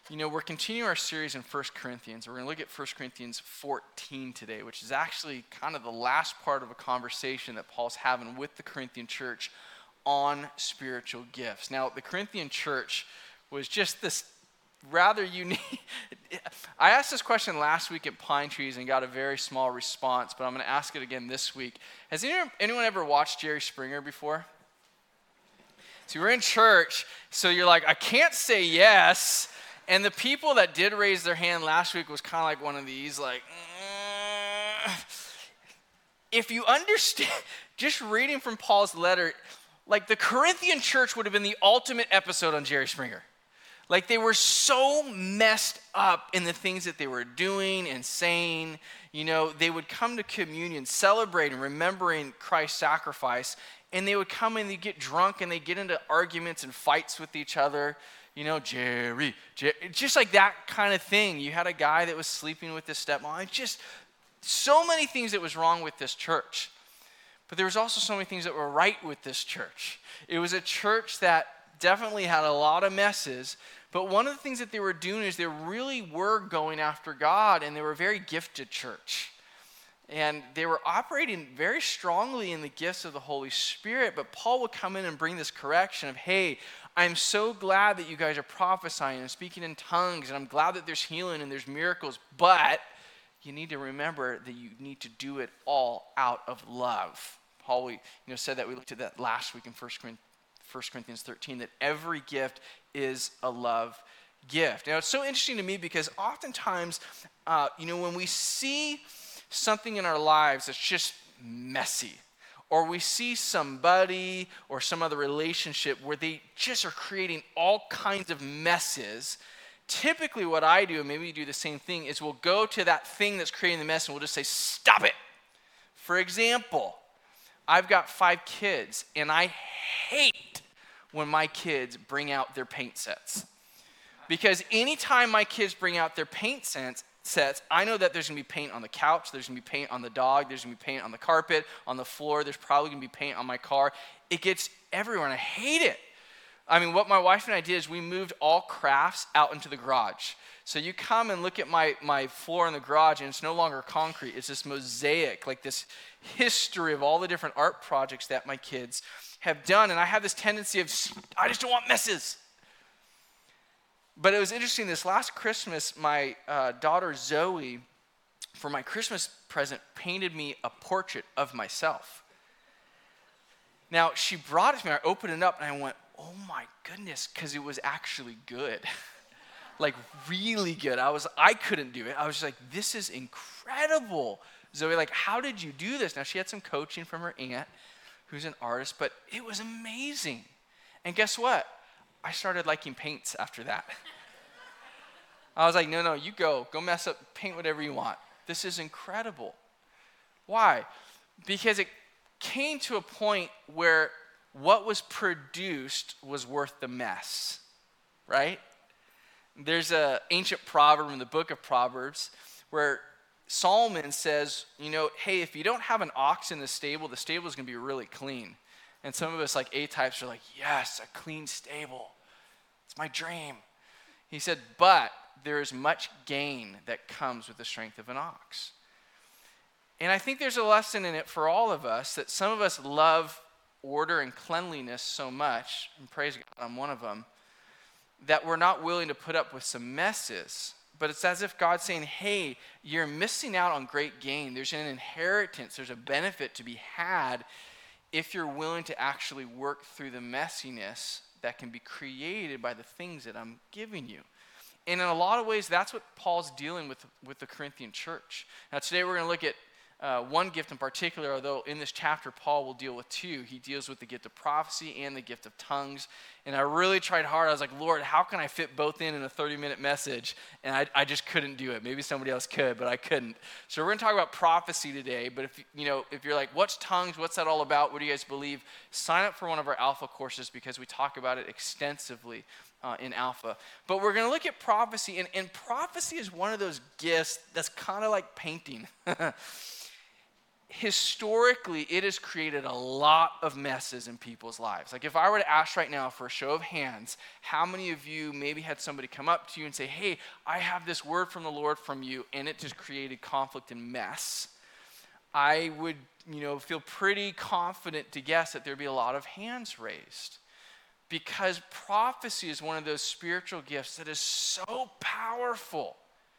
You know, we're continuing our series in 1 Corinthians. We're going to look at 1 Corinthians 14 today, which is actually kind of the last part of a conversation that Paul's having with the Corinthian church on spiritual gifts. Now, the Corinthian church was just this rather unique. I asked this question last week at Pine Trees and got a very small response, but I'm going to ask it again this week. Has anyone ever watched Jerry Springer before? So we're in church, so you're like, I can't say yes. And the people that did raise their hand last week was kind of like one of these, like, If you understand, just reading from Paul's letter, like the Corinthian church would have been the ultimate episode on Jerry Springer. Like they were so messed up in the things that they were doing and saying. You know, they would come to communion, celebrating, remembering Christ's sacrifice, and they would come and they'd get drunk and they'd get into arguments and fights with each other. You know, Jerry, just like that kind of thing. You had a guy that was sleeping with his stepmom. Just so many things that was wrong with this church. But there was also so many things that were right with this church. It was a church that definitely had a lot of messes. But one of the things that they were doing is they really were going after God, and they were a very gifted church. And they were operating very strongly in the gifts of the Holy Spirit. But Paul would come in and bring this correction of, hey, I'm so glad that you guys are prophesying and speaking in tongues, and I'm glad that there's healing and there's miracles, but you need to remember that you need to do it all out of love. Paul, said that. We looked at that last week in 1 Corinthians 13, that every gift is a love gift. Now, it's so interesting to me because oftentimes, when we see something in our lives that's just messy, or we see somebody or some other relationship where they just are creating all kinds of messes, typically what I do, and maybe you do the same thing, is we'll go to that thing that's creating the mess and we'll just say, stop it. For example, I've got 5 kids, and I hate when my kids bring out their paint sets. Because anytime my kids bring out their paint sets, I know that there's going to be paint on the couch, there's going to be paint on the dog, there's going to be paint on the carpet, on the floor, there's probably going to be paint on my car. It gets everywhere, and I hate it. I mean, what my wife and I did is we moved all crafts out into the garage. So you come and look at my floor in the garage, and it's no longer concrete. It's this mosaic, like this history of all the different art projects that my kids have done. And I have this tendency of, I just don't want messes. But it was interesting, this last Christmas, my daughter Zoe, for my Christmas present, painted me a portrait of myself. Now, she brought it to me, I opened it up, and I went, oh my goodness, because it was actually good. Like, really good. I couldn't do it. I was just like, this is incredible. Zoe, like, how did you do this? Now, she had some coaching from her aunt, who's an artist, but it was amazing. And guess what? I started liking paints after that. I was like, no, you go mess up, paint whatever you want. This is incredible. Why? Because it came to a point where what was produced was worth the mess, right? There's an ancient proverb in the book of Proverbs where Solomon says, hey, if you don't have an ox in the stable is going to be really clean. And some of us, like A-types, are like, yes, a clean stable. It's my dream. He said, but there is much gain that comes with the strength of an ox. And I think there's a lesson in it for all of us, that some of us love order and cleanliness so much, and praise God, I'm one of them, that we're not willing to put up with some messes. But it's as if God's saying, hey, you're missing out on great gain. There's an inheritance. There's a benefit to be had if you're willing to actually work through the messiness that can be created by the things that I'm giving you. And in a lot of ways, that's what Paul's dealing with the Corinthian church. Now, today we're going to look at one gift in particular, although in this chapter, Paul will deal with 2. He deals with the gift of prophecy and the gift of tongues. And I really tried hard. I was like, Lord, how can I fit both in a 30-minute message? And I just couldn't do it. Maybe somebody else could, but I couldn't. So we're going to talk about prophecy today. But if you're like, what's tongues? What's that all about? What do you guys believe? Sign up for one of our Alpha courses because we talk about it extensively in Alpha. But we're going to look at prophecy. And prophecy is one of those gifts that's kind of like painting. historically, it has created a lot of messes in people's lives. Like if I were to ask right now for a show of hands, how many of you maybe had somebody come up to you and say, hey, I have this word from the Lord from you, and it just created conflict and mess? I would, feel pretty confident to guess that there'd be a lot of hands raised. Because prophecy is one of those spiritual gifts that is so powerful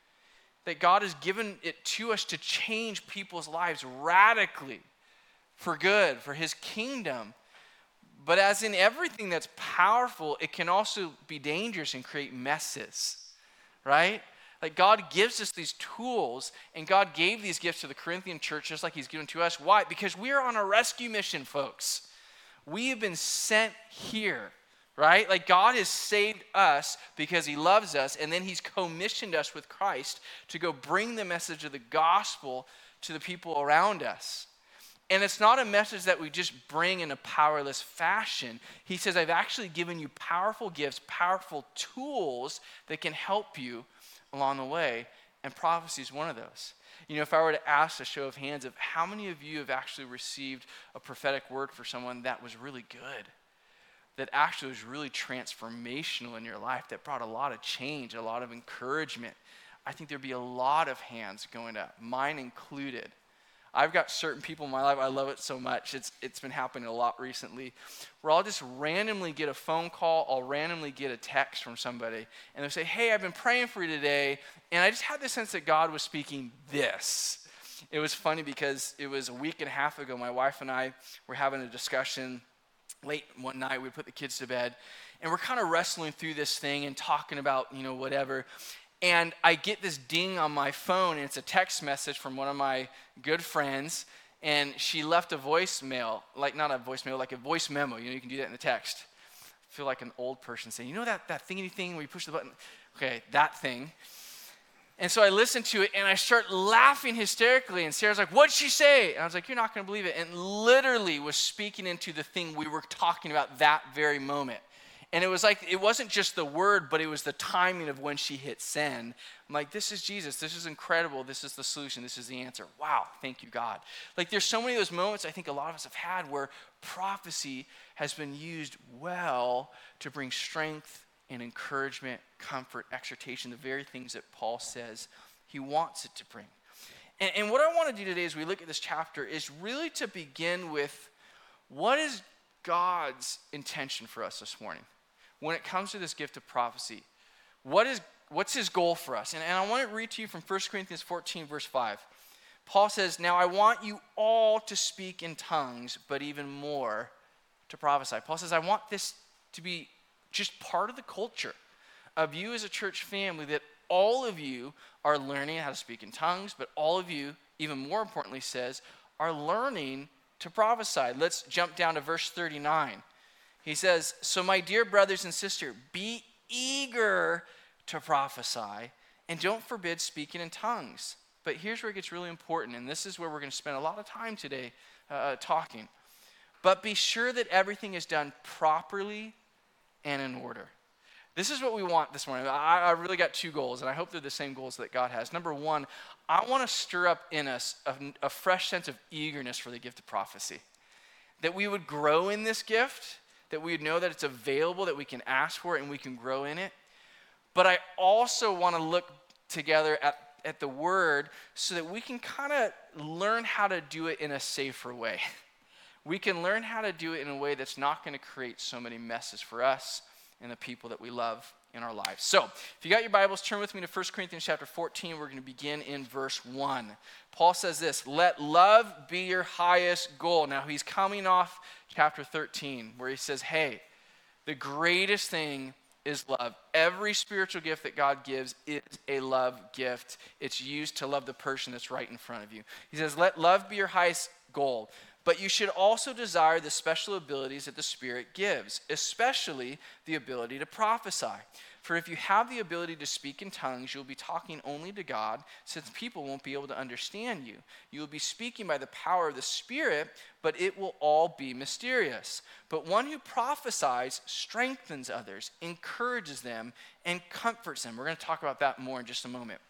that God has given it to us to change people's lives radically for good, for his kingdom. But as in everything that's powerful, it can also be dangerous and create messes, right? Like God gives us these tools, and God gave these gifts to the Corinthian church just like he's given to us. Why? Because we are on a rescue mission, folks. We have been sent here. Right? Like God has saved us because he loves us, and then he's commissioned us with Christ to go bring the message of the gospel to the people around us. And it's not a message that we just bring in a powerless fashion. He says, I've actually given you powerful gifts, powerful tools that can help you along the way, and prophecy is one of those. If I were to ask a show of hands of how many of you have actually received a prophetic word for someone that was really good, that actually was really transformational in your life, that brought a lot of change, a lot of encouragement, I think there'd be a lot of hands going up, mine included. I've got certain people in my life, I love it so much. It's been happening a lot recently, where I'll just randomly get a phone call, I'll randomly get a text from somebody, and they'll say, hey, I've been praying for you today, and I just had the sense that God was speaking this. It was funny because it was a week and a half ago, my wife and I were having a discussion late one night. We put the kids to bed, and we're kind of wrestling through this thing and talking about, whatever. And I get this ding on my phone, and it's a text message from one of my good friends, and she left a voicemail, like not a voicemail, like a voice memo. You can do that in the text. I feel like an old person saying, that thingy thing where you push the button? Okay, that thing. And so I listened to it, and I start laughing hysterically, and Sarah's like, what'd she say? And I was like, you're not going to believe it. And literally was speaking into the thing we were talking about that very moment. And it was like, it wasn't just the word, but it was the timing of when she hit send. I'm like, this is Jesus. This is incredible. This is the solution. This is the answer. Wow, thank you, God. Like there's so many of those moments I think a lot of us have had where prophecy has been used well to bring strength and encouragement, comfort, exhortation, the very things that Paul says he wants it to bring. And what I want to do today as we look at this chapter is really to begin with what is God's intention for us this morning when it comes to this gift of prophecy. What's his goal for us? And I want to read to you from 1 Corinthians 14, verse 5. Paul says, now I want you all to speak in tongues, but even more to prophesy. Paul says, I want this to be just part of the culture of you as a church family, that all of you are learning how to speak in tongues, but all of you, even more importantly, says, are learning to prophesy. Let's jump down to verse 39. He says, so my dear brothers and sisters, be eager to prophesy, and don't forbid speaking in tongues. But here's where it gets really important, and this is where we're going to spend a lot of time today talking. But be sure that everything is done properly and in order. This is what we want this morning. I really got two goals, and I hope they're the same goals that God has. Number one, I want to stir up in us a fresh sense of eagerness for the gift of prophecy. That we would grow in this gift, that we would know that it's available, that we can ask for it, and we can grow in it. But I also want to look together at the Word so that we can kind of learn how to do it in a safer way. We can learn how to do it in a way that's not going to create so many messes for us and the people that we love in our lives. So, if you got your Bibles, turn with me to 1 Corinthians chapter 14. We're going to begin in verse 1. Paul says this, let love be your highest goal. Now, he's coming off chapter 13 where he says, hey, the greatest thing is love. Every spiritual gift that God gives is a love gift. It's used to love the person that's right in front of you. He says, let love be your highest goal. But you should also desire the special abilities that the Spirit gives, especially the ability to prophesy. For if you have the ability to speak in tongues, you'll be talking only to God, since people won't be able to understand you. You will be speaking by the power of the Spirit, but it will all be mysterious. But one who prophesies strengthens others, encourages them, and comforts them. We're going to talk about that more in just a moment.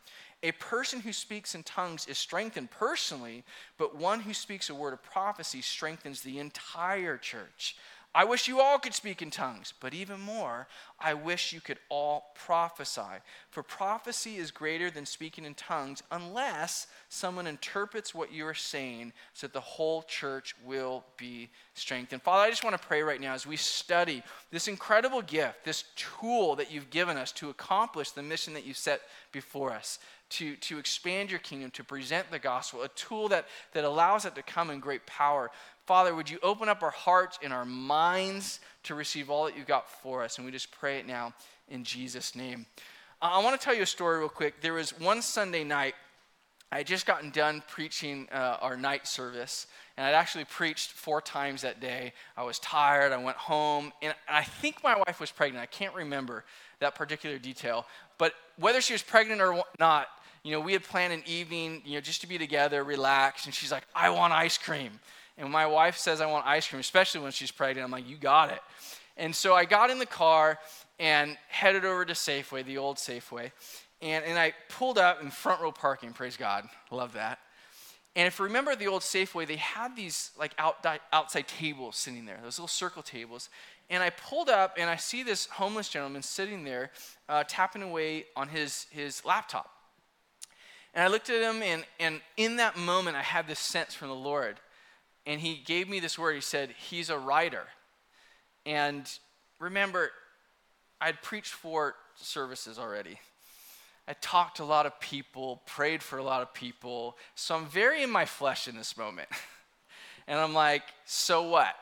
A person who speaks in tongues is strengthened personally, but one who speaks a word of prophecy strengthens the entire church. I wish you all could speak in tongues, but even more, I wish you could all prophesy. For prophecy is greater than speaking in tongues unless someone interprets what you are saying so that the whole church will be strengthened. Father, I just want to pray right now as we study this incredible gift, this tool that you've given us to accomplish the mission that you set before us, to expand your kingdom, to present the gospel, a tool that allows it to come in great power. Father, would you open up our hearts and our minds to receive all that you've got for us? And we just pray it now in Jesus' name. I want to tell you a story real quick. There was one Sunday night, I had just gotten done preaching our night service, and I'd actually preached 4 times that day. I was tired. I went home, and I think my wife was pregnant. I can't remember that particular detail. But whether she was pregnant or not, we had planned an evening, just to be together, relax, and she's like, I want ice cream. And when my wife says I want ice cream, especially when she's pregnant, I'm like, you got it. And so I got in the car and headed over to Safeway, the old Safeway. And I pulled up in front row parking, praise God, love that. And if you remember the old Safeway, they had these like outside tables sitting there, those little circle tables. And I pulled up and I see this homeless gentleman sitting there tapping away on his laptop. And I looked at him and in that moment I had this sense from the Lord. And he gave me this word. He said, he's a writer. And remember, I'd preached 4 services already. I talked to a lot of people, prayed for a lot of people. So I'm very in my flesh in this moment. And I'm like, so what?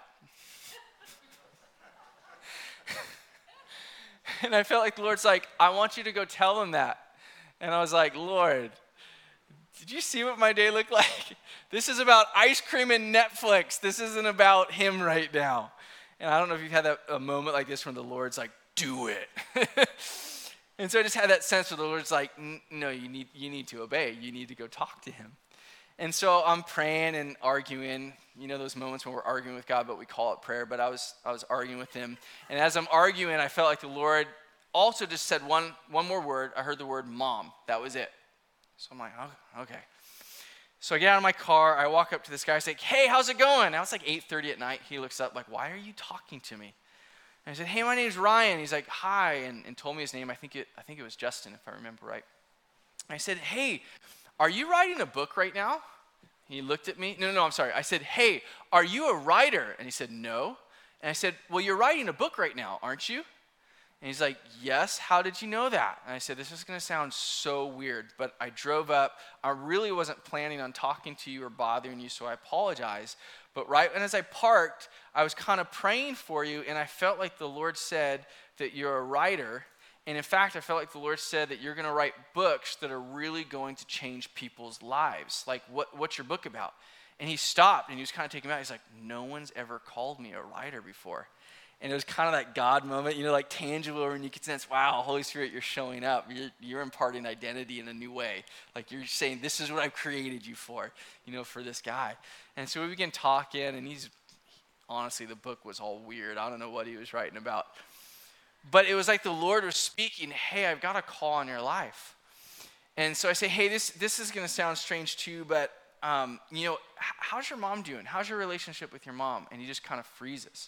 And I felt like the Lord's like, I want you to go tell them that. And I was like, Lord, did you see what my day looked like? This is about ice cream and Netflix. This isn't about him right now. And I don't know if you've had a moment like this when the Lord's like, do it. And so I just had that sense where the Lord's like, no, you need to obey. You need to go talk to him. And so I'm praying and arguing. Those moments when we're arguing with God, but we call it prayer. But I was arguing with him. And as I'm arguing, I felt like the Lord also just said one more word. I heard the word mom. That was it. So I'm like, oh, okay. So I get out of my car. I walk up to this guy. I say, hey, how's it going? Now it's like 8:30 at night. He looks up like, why are you talking to me? And I said, hey, my name's Ryan. He's like, hi, and told me his name. I think it was Justin, if I remember right. I said, hey, are you writing a book right now? He looked at me. No, I'm sorry. I said, hey, are you a writer? And he said, no. And I said, well, you're writing a book right now, aren't you? And he's like, yes, how did you know that? And I said, this is going to sound so weird, but I drove up. I really wasn't planning on talking to you or bothering you, so I apologize. But right as I parked, I was kind of praying for you, and I felt like the Lord said that you're a writer. And in fact, I felt like the Lord said that you're going to write books that are really going to change people's lives. Like, what's your book about? And he stopped, and he was kind of taken aback. He's like, no one's ever called me a writer before. And it was kind of that God moment, like tangible, when you could sense, wow, Holy Spirit, you're showing up. You're imparting identity in a new way. Like you're saying, this is what I've created you for this guy. And so we began talking, and honestly, the book was all weird. I don't know what he was writing about. But it was like the Lord was speaking, hey, I've got a call on your life. And so I say, hey, this is going to sound strange too, but, how's your mom doing? How's your relationship with your mom? And he just kind of freezes.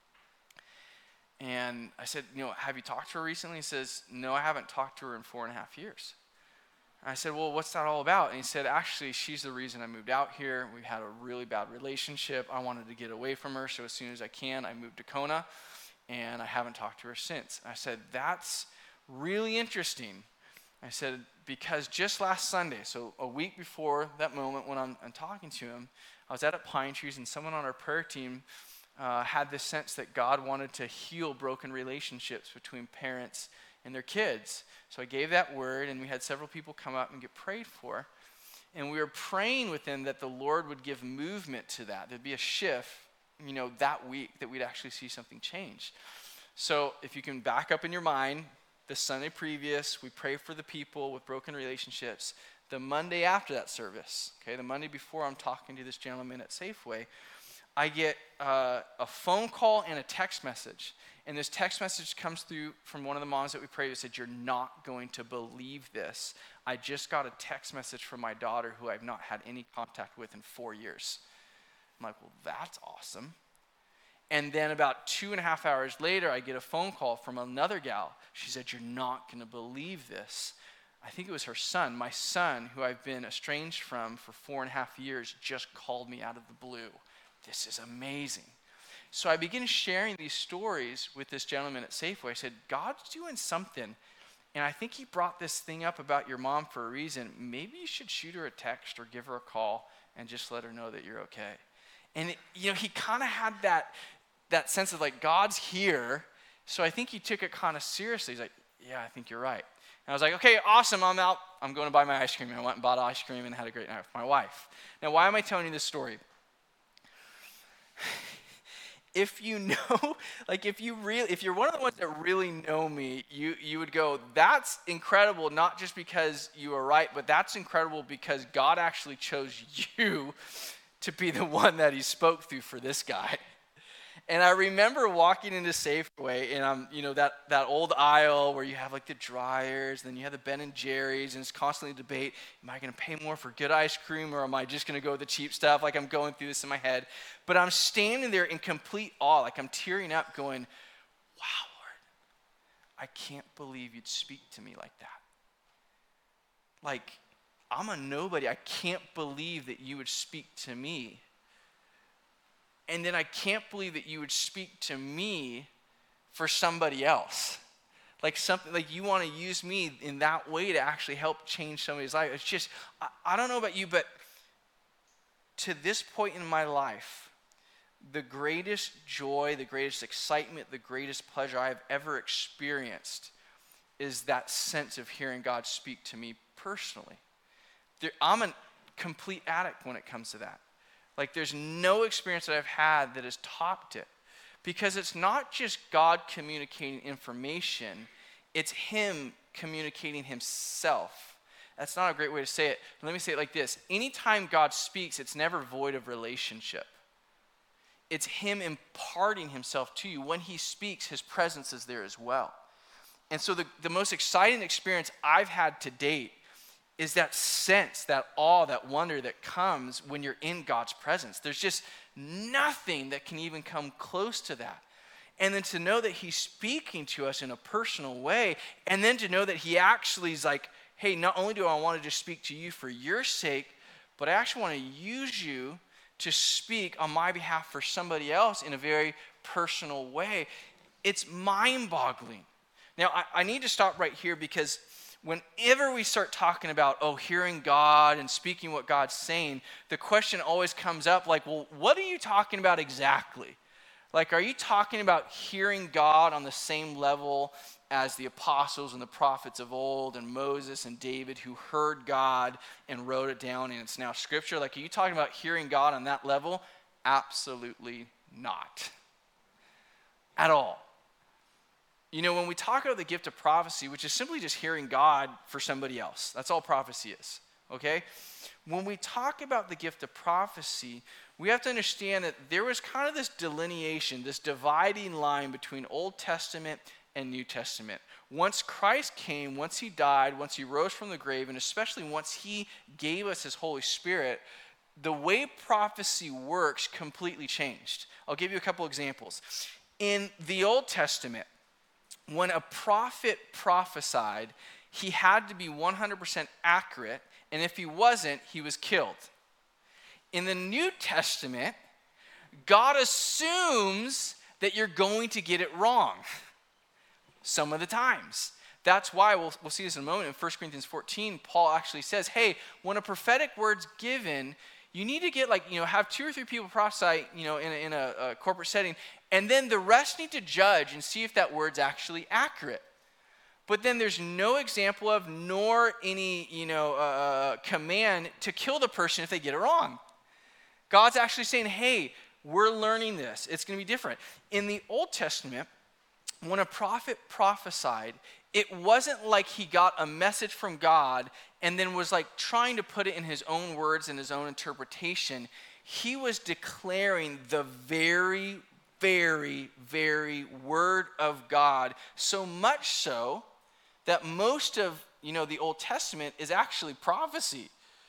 And I said, have you talked to her recently? He says, no, I haven't talked to her in 4.5 years. And I said, well, what's that all about? And he said, actually, she's the reason I moved out here. We had a really bad relationship. I wanted to get away from her, so as soon as I can, I moved to Kona, and I haven't talked to her since. I said, that's really interesting. I said, because just last Sunday, so a week before that moment when I'm talking to him, I was out at Pine Trees, and someone on our prayer team had this sense that God wanted to heal broken relationships between parents and their kids. So I gave that word, and we had several people come up and get prayed for. And we were praying with them that the Lord would give movement to that. There'd be a shift, that week, that we'd actually see something change. So if you can back up in your mind, the Sunday previous, we pray for the people with broken relationships. The Monday after that service, the Monday before I'm talking to this gentleman at Safeway, I get a phone call and a text message. And this text message comes through from one of the moms that we prayed that said, "You're not going to believe this. I just got a text message from my daughter who I've not had any contact with in 4 years." I'm like, "Well, that's awesome." And then about 2.5 hours later, I get a phone call from another gal. She said, "You're not going to believe this." I think it was her son. My son, who I've been estranged from for 4.5 years, just called me out of the blue. This is amazing. So I begin sharing these stories with this gentleman at Safeway. I said, "God's doing something, and I think he brought this thing up about your mom for a reason. Maybe you should shoot her a text or give her a call and just let her know that you're okay." And he kind of had that sense of like, God's here. So I think he took it kind of seriously. He's like, "Yeah, I think you're right." And I was like, "Okay, awesome, I'm out. I'm going to buy my ice cream." And I went and bought ice cream and had a great night with my wife. Now, why am I telling you this story? If you know, like if you're one of the ones that really know me, you would go, "That's incredible," not just because you are right, but that's incredible because God actually chose you to be the one that he spoke through for this guy. And I remember walking into Safeway, and I'm, that old aisle where you have like the dryers, and then you have the Ben and Jerry's, and it's constantly a debate: am I going to pay more for good ice cream, or am I just going to go with the cheap stuff? Like I'm going through this in my head, but I'm standing there in complete awe, like I'm tearing up, going, "Wow, Lord, I can't believe you'd speak to me like that. Like I'm a nobody. I can't believe that you would speak to me." And then I can't believe that you would speak to me for somebody else. Like something like you want to use me in that way to actually help change somebody's life. It's just, I don't know about you, but to this point in my life, the greatest joy, the greatest excitement, the greatest pleasure I have ever experienced is that sense of hearing God speak to me personally. I'm a complete addict when it comes to that. Like there's no experience that I've had that has topped it, because it's not just God communicating information, it's him communicating himself. That's not a great way to say it. Let me say it like this. Anytime God speaks, it's never void of relationship. It's him imparting himself to you. When he speaks, his presence is there as well. And so the most exciting experience I've had to date is that sense, that awe, that wonder that comes when you're in God's presence. There's just nothing that can even come close to that. And then to know that he's speaking to us in a personal way, and then to know that he actually is like, "Hey, not only do I want to just speak to you for your sake, but I actually want to use you to speak on my behalf for somebody else in a very personal way." It's mind-boggling. Now, I need to stop right here, because whenever we start talking about, hearing God and speaking what God's saying, the question always comes up like, well, what are you talking about exactly? Like, are you talking about hearing God on the same level as the apostles and the prophets of old and Moses and David, who heard God and wrote it down and it's now scripture? Like, are you talking about hearing God on that level? Absolutely not. At all. When we talk about the gift of prophecy, which is simply just hearing God for somebody else, that's all prophecy is, okay? When we talk about the gift of prophecy, we have to understand that there was kind of this delineation, this dividing line between Old Testament and New Testament. Once Christ came, once he died, once he rose from the grave, and especially once he gave us his Holy Spirit, the way prophecy works completely changed. I'll give you a couple examples. In the Old Testament, when a prophet prophesied, he had to be 100% accurate, and if he wasn't, he was killed. In the New Testament, God assumes that you're going to get it wrong some of the times. That's why, we'll see this in a moment, in 1 Corinthians 14, Paul actually says, hey, when a prophetic word's given, you need to get have 2 or 3 people prophesy, in a corporate setting, and then the rest need to judge and see if that word's actually accurate. But then there's no example of, nor any, command to kill the person if they get it wrong. God's actually saying, hey, we're learning this. It's going to be different. In the Old Testament, when a prophet prophesied, it wasn't like he got a message from God and then was trying to put it in his own words and his own interpretation. he was declaring the very, very, very word of God, so much so that most of, the Old Testament is actually prophecy.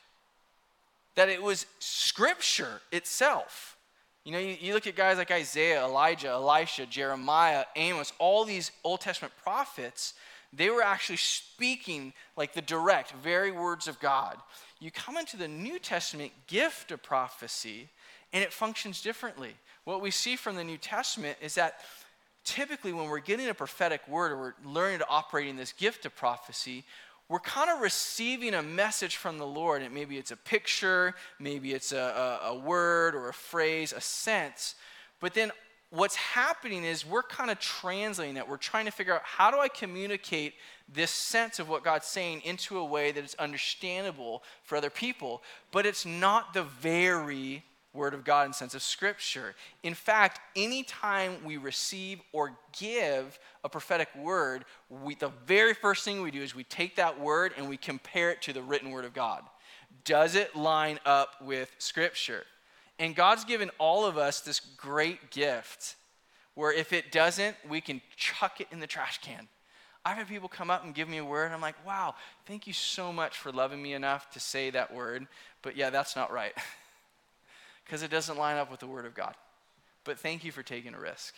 That it was scripture itself. You look at guys like Isaiah, Elijah, Elisha, Jeremiah, Amos, all these Old Testament prophets, they were actually speaking like the direct, very words of God. You come into the New Testament gift of prophecy, and it functions differently. What we see from the New Testament is that typically when we're getting a prophetic word or we're learning to operate in this gift of prophecy, we're kind of receiving a message from the Lord. And maybe it's a picture, maybe it's a word or a phrase, a sense. But then what's happening is we're kind of translating that. We're trying to figure out, how do I communicate this sense of what God's saying into a way that is understandable for other people? But it's not the very word of God in sense of scripture. In fact, anytime we receive or give a prophetic word, the very first thing we do is we take that word and we compare it to the written word of God. Does it line up with scripture? And God's given all of us this great gift where if it doesn't, we can chuck it in the trash can. I've had people come up and give me a word, and I'm like, wow, thank you so much for loving me enough to say that word. But yeah, that's not right. Because it doesn't line up with the word of God. But thank you for taking a risk.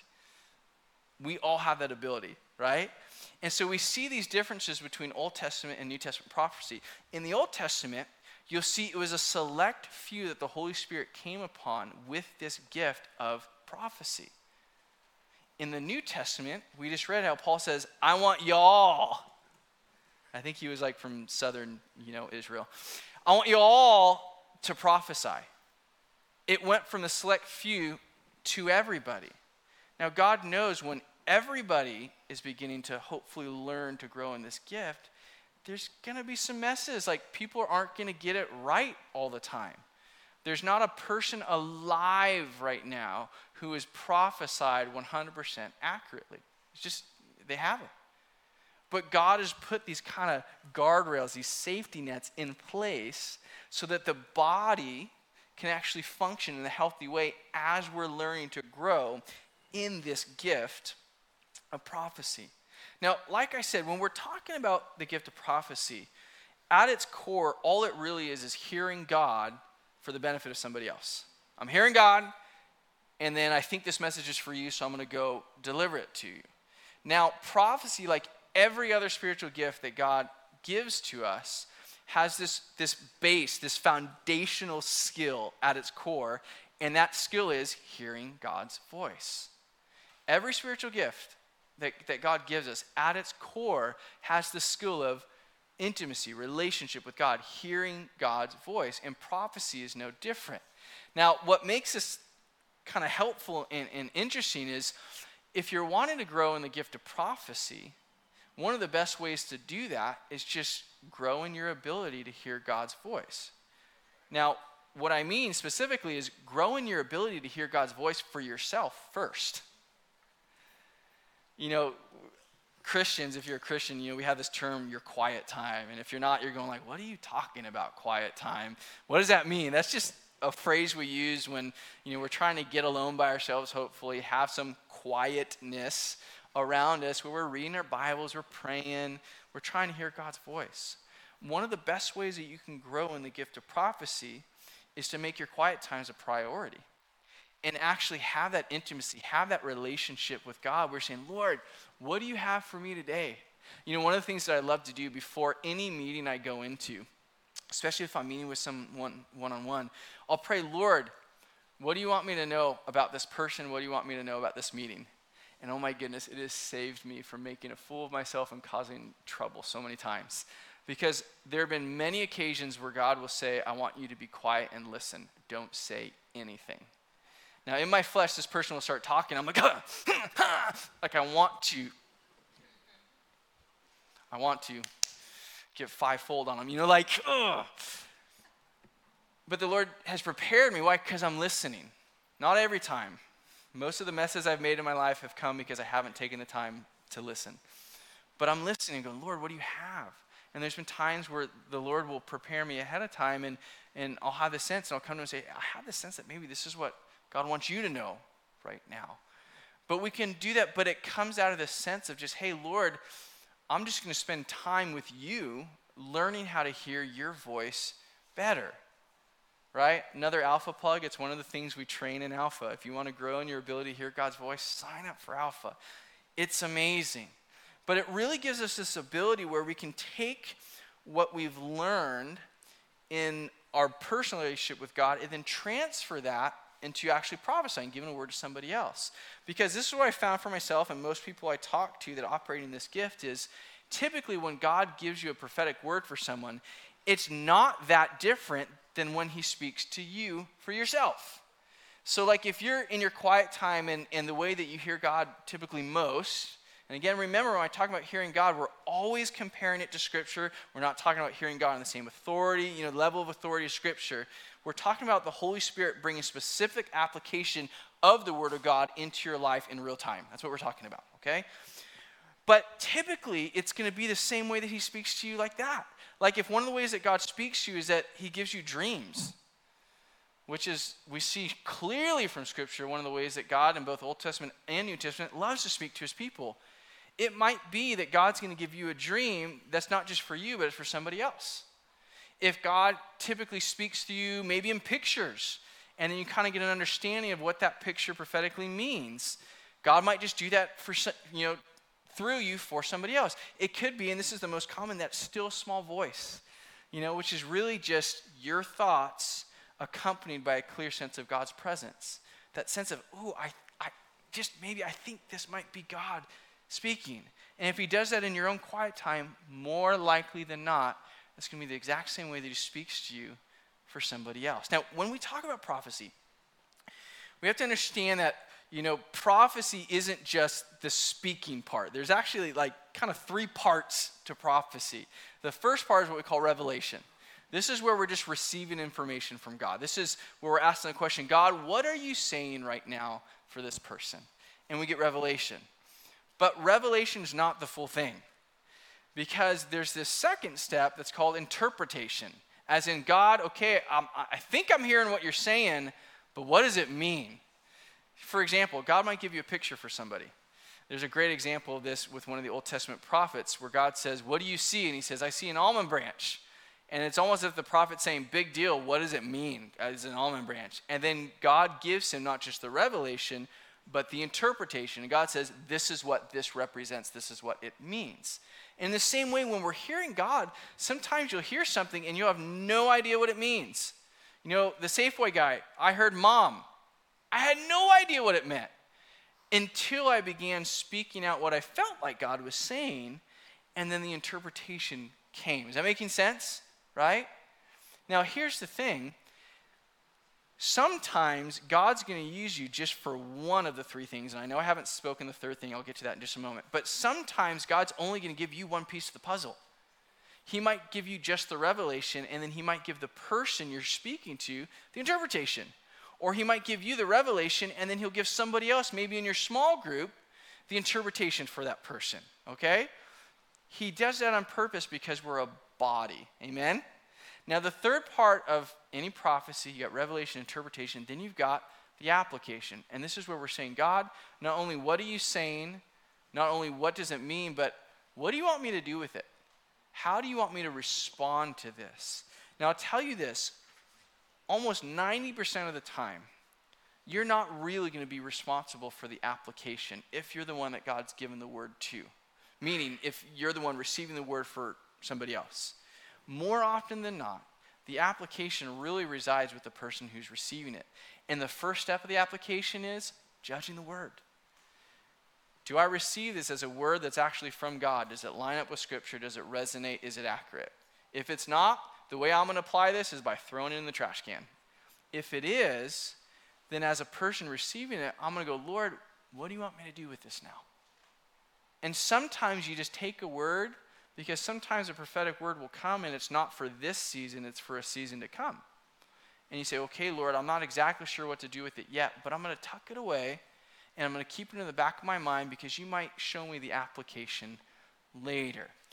We all have that ability, right? And so we see these differences between Old Testament and New Testament prophecy. In the Old Testament, you'll see it was a select few that the Holy Spirit came upon with this gift of prophecy. In the New Testament, we just read how Paul says, I want y'all. I think he was like from southern, Israel. I want you all to prophesy. It went from the select few to everybody. Now, God knows when everybody is beginning to hopefully learn to grow in this gift, there's going to be some messes. Like, people aren't going to get it right all the time. There's not a person alive right now who has prophesied 100% accurately. It's just, they haven't. But God has put these kind of guardrails, these safety nets in place so that the body can actually function in a healthy way as we're learning to grow in this gift of prophecy. Now, like I said, when we're talking about the gift of prophecy, at its core, all it really is hearing God for the benefit of somebody else. I'm hearing God, and then I think this message is for you, so I'm going to go deliver it to you. Now, prophecy, like every other spiritual gift that God gives to us, has this base, this foundational skill at its core, and that skill is hearing God's voice. Every spiritual gift that God gives us at its core has the skill of intimacy, relationship with God, hearing God's voice, and prophecy is no different. Now, what makes this kind of helpful and interesting is if you're wanting to grow in the gift of prophecy, one of the best ways to do that is just grow in your ability to hear God's voice. Now, what I mean specifically is grow in your ability to hear God's voice for yourself first. Christians, if you're a Christian, we have this term, your quiet time. And if you're not, you're going like, what are you talking about, quiet time? What does that mean? That's just a phrase we use when, we're trying to get alone by ourselves, hopefully, have some quietness around us where we're reading our Bibles, we're praying, we're trying to hear God's voice. One of the best ways that you can grow in the gift of prophecy is to make your quiet times a priority and actually have that intimacy, have that relationship with God. We're saying, Lord, what do you have for me today? One of the things that I love to do before any meeting I go into, especially if I'm meeting with someone one-on-one, I'll pray, Lord, what do you want me to know about this person? What do you want me to know about this meeting? And oh my goodness, it has saved me from making a fool of myself and causing trouble so many times. Because there have been many occasions where God will say, I want you to be quiet and listen. Don't say anything. Now, in my flesh, this person will start talking. I'm like, like I want to give fivefold on them, ugh. But the Lord has prepared me. Why? Because I'm listening. Not every time. Most of the messes I've made in my life have come because I haven't taken the time to listen. But I'm listening and going, Lord, what do you have? And there's been times where the Lord will prepare me ahead of time, and I'll have the sense, and I'll come to him and say, I have the sense that maybe this is what God wants you to know right now. But we can do that, but it comes out of the sense of just, hey, Lord, I'm just going to spend time with you learning how to hear your voice better, right? Another Alpha plug, it's one of the things we train in Alpha. If you want to grow in your ability to hear God's voice, sign up for Alpha. It's amazing. But it really gives us this ability where we can take what we've learned in our personal relationship with God and then transfer that into actually prophesying, giving a word to somebody else. Because this is what I found for myself and most people I talk to that operate in this gift is typically when God gives you a prophetic word for someone, it's not that different than when he speaks to you for yourself. So like if you're in your quiet time and the way that you hear God typically most, and again, remember when I talk about hearing God, we're always comparing it to Scripture. We're not talking about hearing God on the same authority, level of authority of Scripture. We're talking about the Holy Spirit bringing specific application of the Word of God into your life in real time. That's what we're talking about, okay? But typically, it's going to be the same way that he speaks to you like that. Like if one of the ways that God speaks to you is that he gives you dreams, which is, we see clearly from Scripture, one of the ways that God in both Old Testament and New Testament loves to speak to his people. It might be that God's going to give you a dream that's not just for you, but it's for somebody else. If God typically speaks to you maybe in pictures, and then you kind of get an understanding of what that picture prophetically means, God might just do that for through you for somebody else. It could be, and this is the most common, that still small voice, which is really just your thoughts accompanied by a clear sense of God's presence. That sense of, I think this might be God speaking. And if he does that in your own quiet time, more likely than not, it's going to be the exact same way that he speaks to you for somebody else. Now, when we talk about prophecy, we have to understand that, prophecy isn't just the speaking part. There's actually kind of three parts to prophecy. The first part is what we call revelation. This is where we're just receiving information from God. This is where we're asking the question, God, what are you saying right now for this person? And we get revelation. But revelation is not the full thing, because there's this second step that's called interpretation. As in, God, okay, I think I'm hearing what you're saying, but what does it mean? For example, God might give you a picture for somebody. There's a great example of this with one of the Old Testament prophets where God says, what do you see? And he says, I see an almond branch. And it's almost as if the prophet's saying, big deal, what does it mean as an almond branch? And then God gives him not just the revelation, but the interpretation. And God says, this is what this represents. This is what it means. In the same way, when we're hearing God, sometimes you'll hear something and you'll have no idea what it means. The Safeway guy, I heard mom. I had no idea what it meant until I began speaking out what I felt like God was saying, and then the interpretation came. Is that making sense? Right? Now, here's the thing. Sometimes God's going to use you just for one of the three things. And I know I haven't spoken the third thing. I'll get to that in just a moment. But sometimes God's only going to give you one piece of the puzzle. He might give you just the revelation, and then he might give the person you're speaking to the interpretation. Or he might give you the revelation, and then he'll give somebody else, maybe in your small group, the interpretation for that person. Okay? He does that on purpose because we're a body. Amen? Now, the third part of any prophecy, you got revelation, interpretation, then you've got the application. And this is where we're saying, God, not only what are you saying, not only what does it mean, but what do you want me to do with it? How do you want me to respond to this? Now, I'll tell you this, almost 90% of the time, you're not really going to be responsible for the application if you're the one that God's given the word to. Meaning, if you're the one receiving the word for somebody else. More often than not, the application really resides with the person who's receiving it. And the first step of the application is judging the word. Do I receive this as a word that's actually from God? Does it line up with Scripture? Does it resonate? Is it accurate? If it's not, the way I'm going to apply this is by throwing it in the trash can. If it is, then as a person receiving it, I'm going to go, Lord, what do you want me to do with this now? And sometimes you just take a word, because sometimes a prophetic word will come and it's not for this season, it's for a season to come. And you say, okay, Lord, I'm not exactly sure what to do with it yet, but I'm going to tuck it away and I'm going to keep it in the back of my mind because you might show me the application later.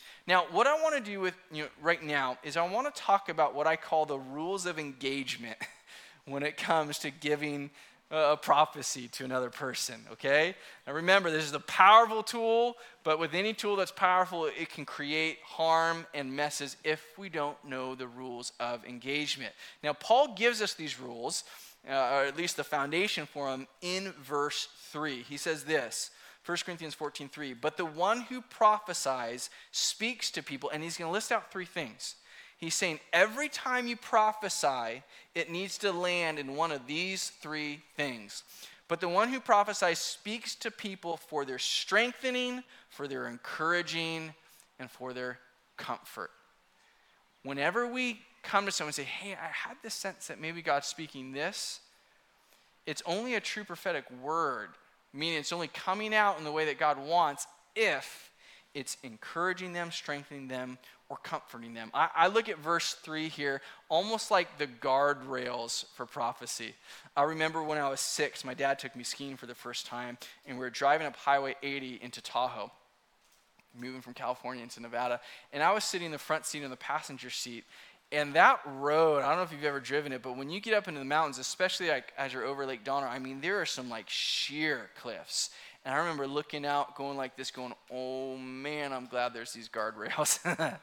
Now, what I want to do with right now is I want to talk about what I call the rules of engagement when it comes to giving a prophecy to another person, okay? Now remember, this is a powerful tool, but with any tool that's powerful, it can create harm and messes if we don't know the rules of engagement. Now, Paul gives us these rules, or at least the foundation for them, in verse 3. He says this, 1 Corinthians 14:3, but the one who prophesies speaks to people, and he's going to list out three things. He's saying every time you prophesy, it needs to land in one of these three things. But the one who prophesies speaks to people for their strengthening, for their encouraging, and for their comfort. Whenever we come to someone and say, hey, I had this sense that maybe God's speaking this, it's only a true prophetic word, meaning it's only coming out in the way that God wants if it's encouraging them, strengthening them, or comforting them. I look at verse 3 here almost like the guardrails for prophecy. I remember when I was 6, my dad took me skiing for the first time, and we were driving up Highway 80 into Tahoe, moving from California into Nevada, and I was sitting in the front seat in the passenger seat, and that road, I don't know if you've ever driven it, but when you get up into the mountains, especially like as you're over Lake Donner, I mean, there are some like sheer cliffs. And I remember looking out, going like this, going, oh man, I'm glad there's these guardrails.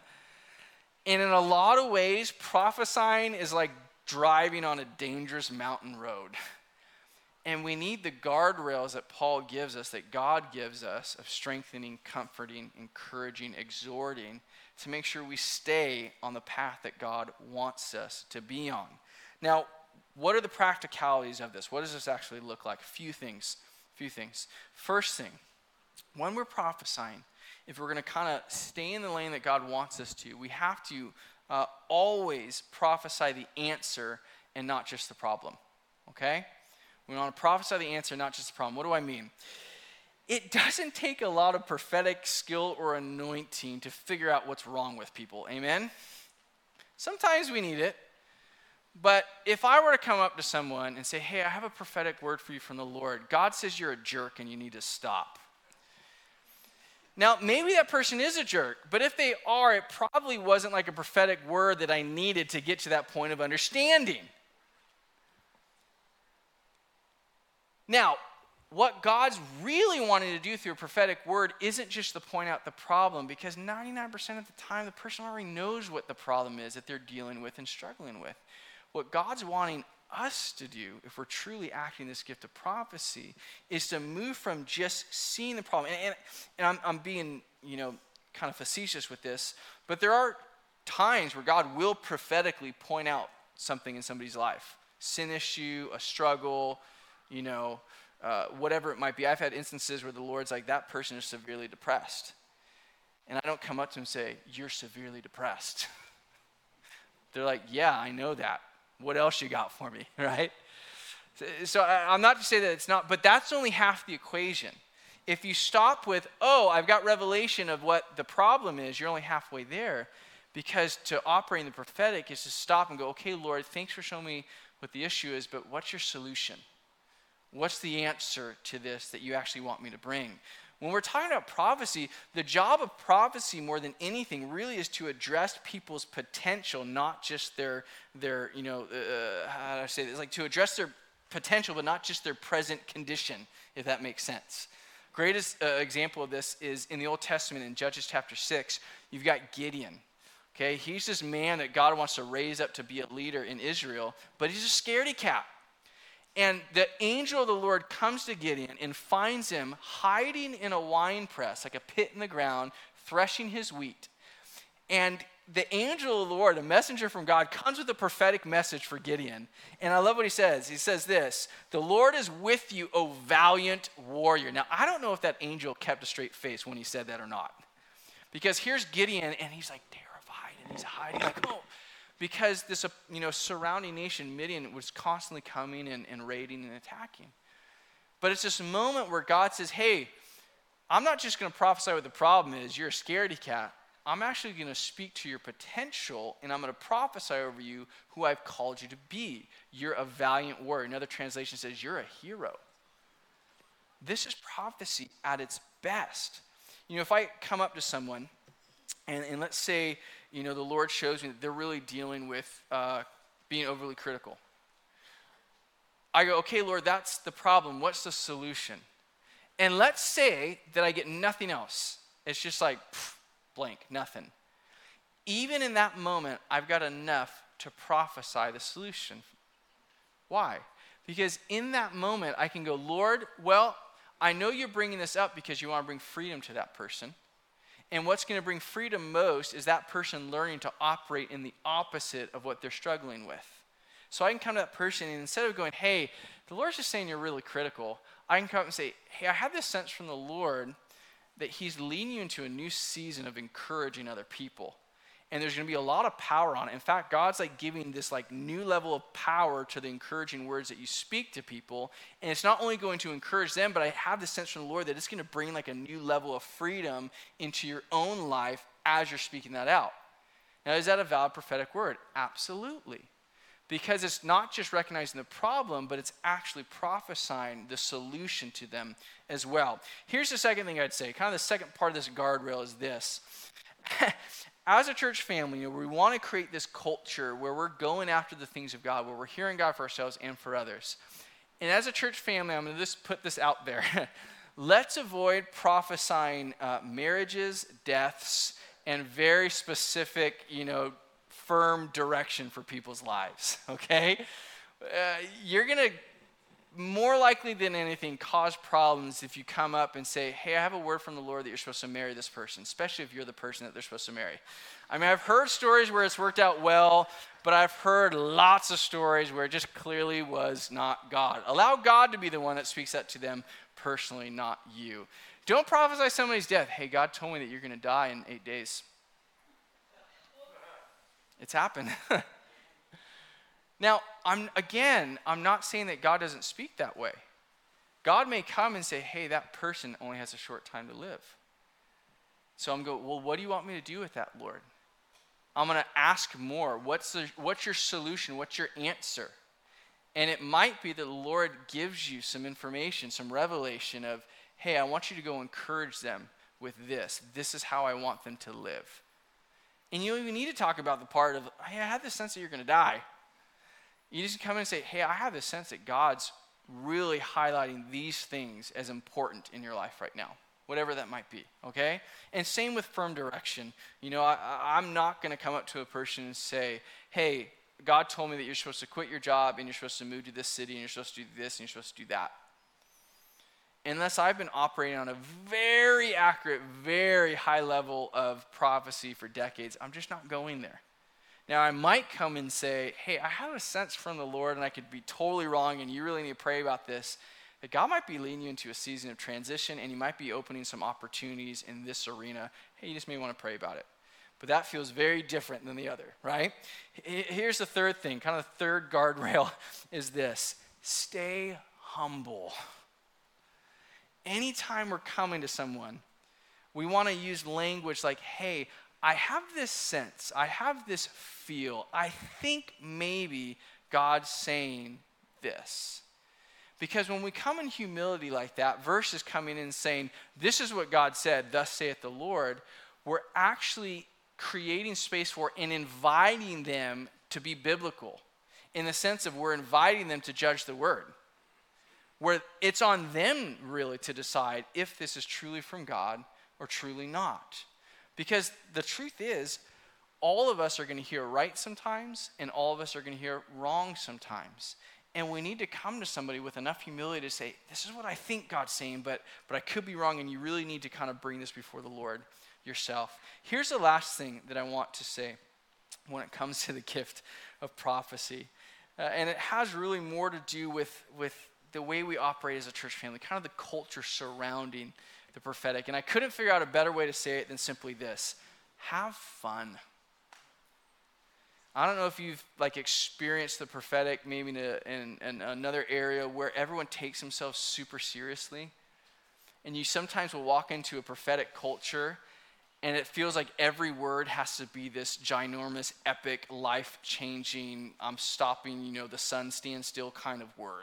And in a lot of ways, prophesying is like driving on a dangerous mountain road. And we need the guardrails that Paul gives us, that God gives us, of strengthening, comforting, encouraging, exhorting, to make sure we stay on the path that God wants us to be on. Now, what are the practicalities of this? What does this actually look like? A few things. First thing, when we're prophesying, if we're going to kind of stay in the lane that God wants us to, we have to always prophesy the answer and not just the problem, okay? We want to prophesy the answer, not just the problem. What do I mean? It doesn't take a lot of prophetic skill or anointing to figure out what's wrong with people, amen? Sometimes we need it, but if I were to come up to someone and say, hey, I have a prophetic word for you from the Lord, God says you're a jerk and you need to stop. Now, maybe that person is a jerk, but if they are, it probably wasn't like a prophetic word that I needed to get to that point of understanding. Now, what God's really wanting to do through a prophetic word isn't just to point out the problem, because 99% of the time, the person already knows what the problem is that they're dealing with and struggling with. What God's wanting us to do, if we're truly acting this gift of prophecy, is to move from just seeing the problem. And I'm being, kind of facetious with this, but there are times where God will prophetically point out something in somebody's life. Sin issue, a struggle, whatever it might be. I've had instances where the Lord's like, that person is severely depressed. And I don't come up to them and say, you're severely depressed. They're like, yeah, I know that. What else you got for me, right? So I'm not to say that it's not, but that's only half the equation. If you stop with, oh, I've got revelation of what the problem is, you're only halfway there. Because to operate in the prophetic is to stop and go, okay, Lord, thanks for showing me what the issue is, but what's your solution? What's the answer to this that you actually want me to bring? When we're talking about prophecy, the job of prophecy more than anything really is to address people's potential, not just their how do I say this? Like to address their potential, but not just their present condition, if that makes sense. Greatest example of this is in the Old Testament in Judges chapter 6, you've got Gideon. Okay, he's this man that God wants to raise up to be a leader in Israel, but he's a scaredy cat. And the angel of the Lord comes to Gideon and finds him hiding in a wine press, like a pit in the ground, threshing his wheat. And the angel of the Lord, a messenger from God, comes with a prophetic message for Gideon. And I love what he says. He says this, the Lord is with you, O valiant warrior. Now, I don't know if that angel kept a straight face when he said that or not. Because here's Gideon, and he's like terrified, and he's hiding, like, oh. Because this, surrounding nation, Midian, was constantly coming and raiding and attacking. But it's this moment where God says, hey, I'm not just going to prophesy what the problem is. You're a scaredy cat. I'm actually going to speak to your potential, and I'm going to prophesy over you who I've called you to be. You're a valiant warrior. Another translation says, you're a hero. This is prophecy at its best. If I come up to someone And let's say, the Lord shows me that they're really dealing with being overly critical. I go, okay, Lord, that's the problem. What's the solution? And let's say that I get nothing else. It's just like blank, nothing. Even in that moment, I've got enough to prophesy the solution. Why? Because in that moment, I can go, Lord, well, I know you're bringing this up because you want to bring freedom to that person. And what's going to bring freedom most is that person learning to operate in the opposite of what they're struggling with. So I can come to that person, and instead of going, hey, the Lord's just saying you're really critical, I can come up and say, hey, I have this sense from the Lord that he's leading you into a new season of encouraging other people. And there's going to be a lot of power on it. In fact, God's like giving this like new level of power to the encouraging words that you speak to people. And it's not only going to encourage them, but I have this sense from the Lord that it's going to bring like a new level of freedom into your own life as you're speaking that out. Now, is that a valid prophetic word? Absolutely. Because it's not just recognizing the problem, but it's actually prophesying the solution to them as well. Here's the second thing I'd say. Kind of the second part of this guardrail is this. As a church family, we want to create this culture where we're going after the things of God, where we're hearing God for ourselves and for others. And as a church family, I'm going to just put this out there. Let's avoid prophesying marriages, deaths, and very specific, firm direction for people's lives, okay? You're going to, more likely than anything, cause problems if you come up and say, hey, I have a word from the Lord that you're supposed to marry this person, especially if you're the person that they're supposed to marry. I mean, I've heard stories where it's worked out well, but I've heard lots of stories where it just clearly was not God. Allow God to be the one that speaks that to them personally, not you. Don't prophesy somebody's death. Hey, God told me that you're going to die in 8 days. It's happened. Now, I'm not saying that God doesn't speak that way. God may come and say, hey, that person only has a short time to live. So I'm going, well, what do you want me to do with that, Lord? I'm going to ask more. What's your solution? What's your answer? And it might be that the Lord gives you some information, some revelation of, hey, I want you to go encourage them with this. This is how I want them to live. And you don't even need to talk about the part of, hey, I have this sense that you're going to die. You just come in and say, hey, I have this sense that God's really highlighting these things as important in your life right now, whatever that might be, okay? And same with firm direction. I'm not going to come up to a person and say, hey, God told me that you're supposed to quit your job and you're supposed to move to this city and you're supposed to do this and you're supposed to do that. Unless I've been operating on a very accurate, very high level of prophecy for decades, I'm just not going there. Now, I might come and say, hey, I have a sense from the Lord, and I could be totally wrong, and you really need to pray about this, that God might be leading you into a season of transition, and he might be opening some opportunities in this arena. Hey, you just may want to pray about it. But that feels very different than the other, right? Here's the third thing, kind of the third guardrail is this. Stay humble. Anytime we're coming to someone, we want to use language like, hey, I have this sense, I have this feel, I think maybe God's saying this. Because when we come in humility like that, versus coming in and saying, this is what God said, thus saith the Lord, we're actually creating space for and inviting them to be biblical, in the sense of we're inviting them to judge the word, where it's on them really to decide if this is truly from God or truly not. Because the truth is, all of us are going to hear right sometimes, and all of us are going to hear wrong sometimes. And we need to come to somebody with enough humility to say, this is what I think God's saying, but I could be wrong, and you really need to kind of bring this before the Lord yourself. Here's the last thing that I want to say when it comes to the gift of prophecy. And it has really more to do with the way we operate as a church family, kind of the culture surrounding the prophetic. And I couldn't figure out a better way to say it than simply this: have fun. I don't know if you've experienced the prophetic maybe in another area where everyone takes themselves super seriously. And you sometimes will walk into a prophetic culture and it feels like every word has to be this ginormous, epic, life-changing, I'm stopping, the sun stand still kind of word.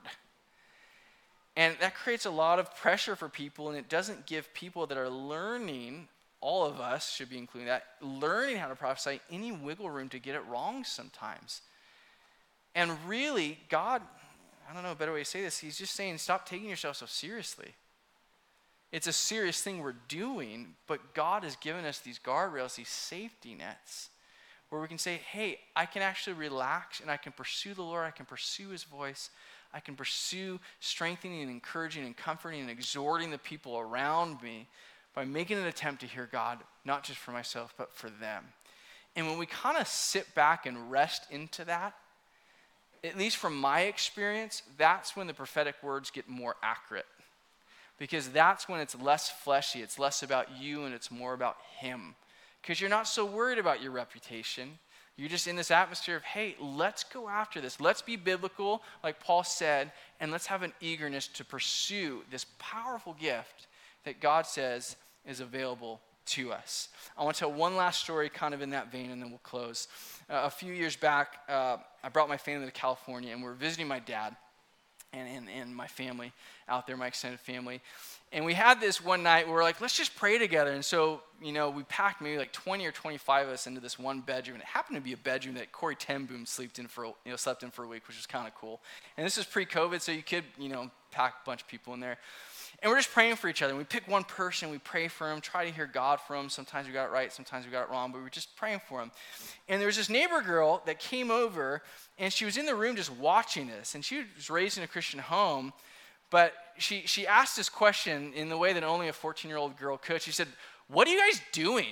And that creates a lot of pressure for people, and it doesn't give people that are learning all of us should be including that, learning how to prophesy, any wiggle room to get it wrong sometimes. And really, God, I don't know a better way to say this, he's just saying, stop taking yourself so seriously. It's a serious thing we're doing, but God has given us these guardrails, these safety nets, where we can say, hey, I can actually relax and I can pursue the Lord, I can pursue his voice, I can pursue strengthening and encouraging and comforting and exhorting the people around me by making an attempt to hear God, not just for myself, but for them. And when we kind of sit back and rest into that, at least from my experience, that's when the prophetic words get more accurate. Because that's when it's less fleshy, it's less about you and it's more about him. Because you're not so worried about your reputation. You're just in this atmosphere of, hey, let's go after this. Let's be biblical, like Paul said, and let's have an eagerness to pursue this powerful gift that God says is available to us. I want to tell one last story kind of in that vein, and then we'll close. A few years back, I brought my family to California, and we were visiting my dad and my family out there, my extended family. And we had this one night where we're like, let's just pray together. And so, we packed maybe like 20 or 25 of us into this one bedroom. And it happened to be a bedroom that Corey ten Boom slept in for a week, which was kind of cool. And this is pre-COVID, so you could, pack a bunch of people in there. And we're just praying for each other. And we pick one person, we pray for him, try to hear God from him. Sometimes we got it right, sometimes we got it wrong, but we were just praying for him. And there was this neighbor girl that came over, and she was in the room just watching this. And she was raised in a Christian home, but she asked this question in the way that only a 14-year-old girl could. She said, "What are you guys doing?"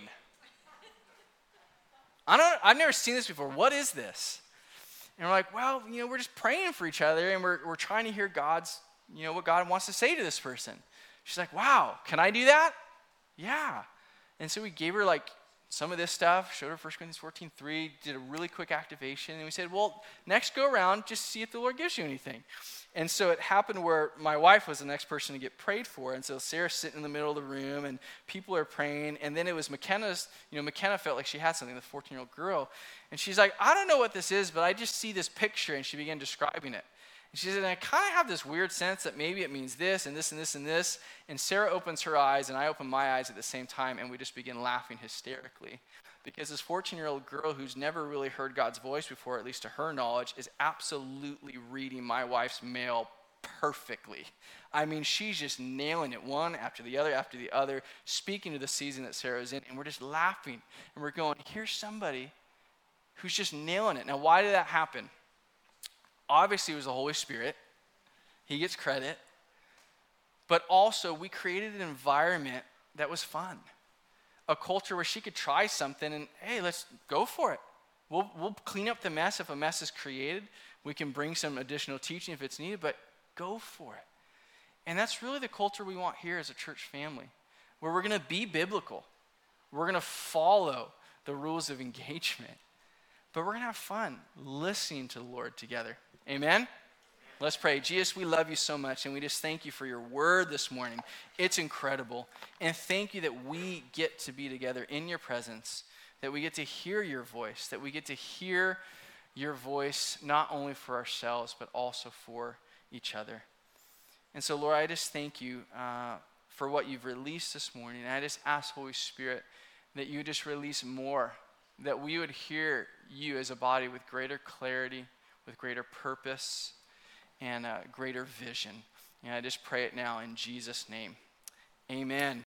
I've never seen this before. What is this? And we're like, well, we're just praying for each other, and we're trying to hear God's, what God wants to say to this person. She's like, wow, can I do that? Yeah. And so we gave her like some of this stuff, showed her 1 Corinthians 14:3, did a really quick activation, and we said, well, next go around, just see if the Lord gives you anything. And so it happened where my wife was the next person to get prayed for, and so Sarah's sitting in the middle of the room, and people are praying, and then it was McKenna's, McKenna felt like she had something, the 14-year-old girl, and she's like, I don't know what this is, but I just see this picture, and she began describing it. And she said, and I kind of have this weird sense that maybe it means this, and this, and this, and this, and Sarah opens her eyes, and I open my eyes at the same time, and we just begin laughing hysterically. Because this 14-year-old girl who's never really heard God's voice before, at least to her knowledge, is absolutely reading my wife's mail perfectly. I mean, she's just nailing it one after the other, speaking to the season that Sarah's in, and we're just laughing. And we're going, here's somebody who's just nailing it. Now, why did that happen? Obviously, it was the Holy Spirit. He gets credit. But also, we created an environment that was fun. A culture where she could try something and, hey, let's go for it. We'll clean up the mess if a mess is created. We can bring some additional teaching if it's needed, but go for it. And that's really the culture we want here as a church family, where we're going to be biblical. We're going to follow the rules of engagement, but we're going to have fun listening to the Lord together. Amen? Let's pray. Jesus, we love you so much, and we just thank you for your word this morning. It's incredible. And thank you that we get to be together in your presence, that we get to hear your voice, that we get to hear your voice not only for ourselves, but also for each other. And so, Lord, I just thank you for what you've released this morning. And I just ask, Holy Spirit, that you just release more, that we would hear you as a body with greater clarity, with greater purpose, and greater vision. And I just pray it now in Jesus' name. Amen.